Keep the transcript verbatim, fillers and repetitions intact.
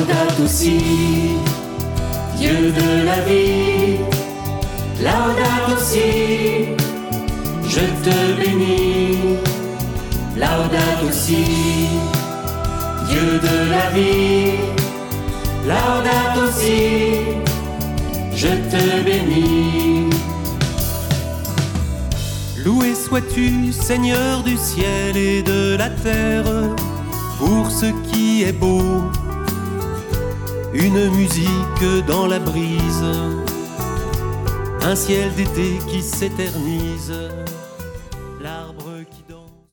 Laudato si, Dieu de la vie. Laudato si, je te bénis. Laudato si, Dieu de la vie. Laudato si, je te bénis. Loué sois-tu, Seigneur du ciel et de la terre, pour ce qui est beau, une musique dans la brise, un ciel d'été qui s'éternise.